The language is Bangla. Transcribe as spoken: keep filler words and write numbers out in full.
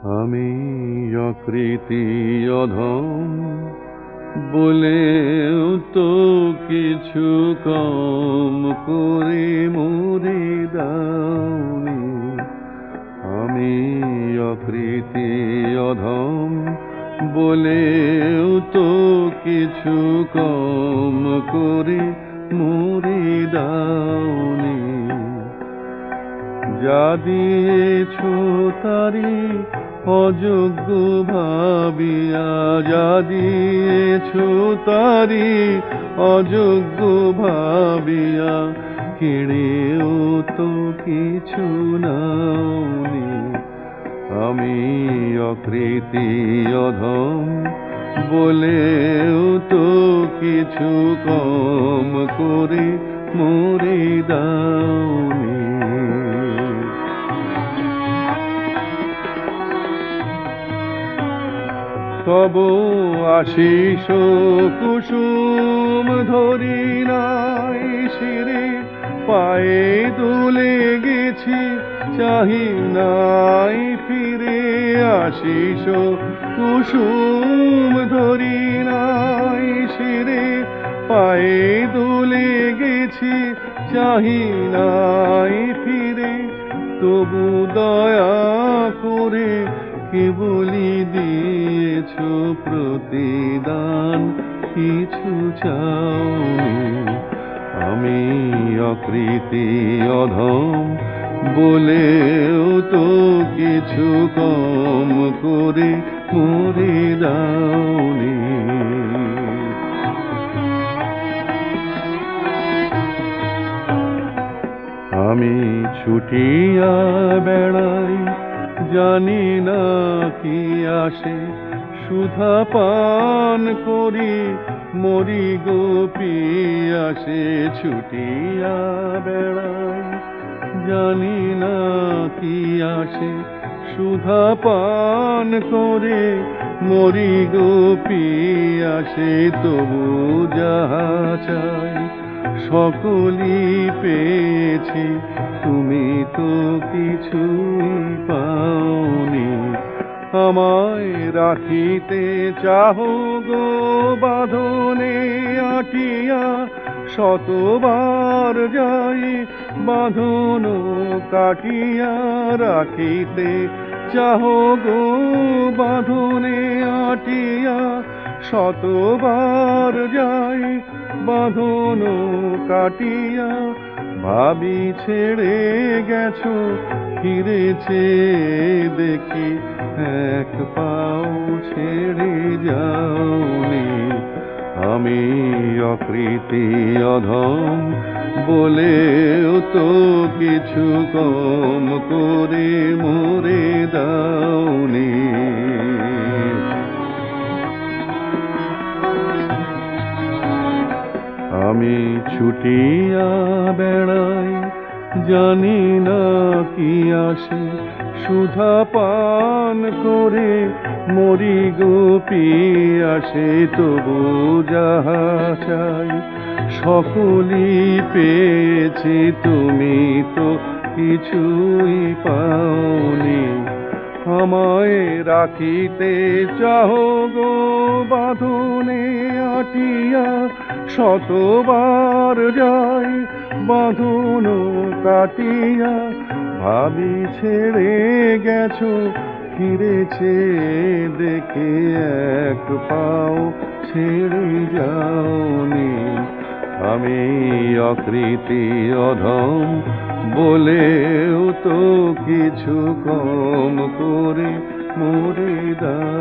আমি অকৃতি অধম বলেও তো কিছু কম করে মরে দাওনি। আমি অকৃতি অধম বলেও তো কিছু কম করে মরে দাওনি। যা দিয়েছ তারি অযোগ্য ভাবিয়া, যা দিয়েছ তারি অযোগ্য ভাবিয়া, কেড়েও তো কিছু নাওনি। আমি অকৃতি অধম বলেও তো কিছু কম করে মরে দাওনি। তব আশিস কুসুম ধরি নাই শিরে, পায়ে দুলে গেছি চাহি নাই ফিরে। আশিস কুসুম ধরি নাই শিরে, পায়ে দুলে গেছি চাহি নাই ফিরে। তবু দয়া করে কেবলি দিয়েছ প্রতিদান, কিছু চাওনি। আমি অকৃতি অধম বলেও তো কিছু কম করে মরে দাওনি। আমি ছুটিয়া বেড়াই জানি না কি আসে, সুধা পান করি মরি গো পিয়াসে। ছুটিয়া বেড়াই জানি না কি আসে, সুধা পান করে মরি গো পিয়াসে। তবু যাহা চাই সকলই পেয়েছি, তুমি তো কিছুই পাওনি। আমায় রাখিতে চাহো গো বাঁধনে আটিয়া, শতবার যাই বাঁধন কাটিয়া। রাখিতে চাহো গো বাঁধনে আটিয়া, শতবার যাই বাঁধন কাটিয়া। ভাবি ছেড়ে গেছো ফিরেছে দেখি, এক পাও ছেড়ে যাওনি। আমি অকৃতি অধম বলেও তো কিছু কম করে মরে দাওনি। আমি ছুটিয়া বেড়াই জানি না কি আসে, সুধা পান করে মরি গো পিয়াসে। তবু যাহা চাই সকলই পেয়েছি, তুমি তো কিছুই পাওনি। আমায় রাখিতে চাহো গো বাঁধনে আটিয়া, শতবার যাই বাঁধন কাটিয়া। ভাবি ছেড়ে গেছো ফিরেছে দেখে, এক পাও ছেড়ে যাওনি। আমি অকৃতি অধম বলেও তো কিছু কম করে মরে দাও।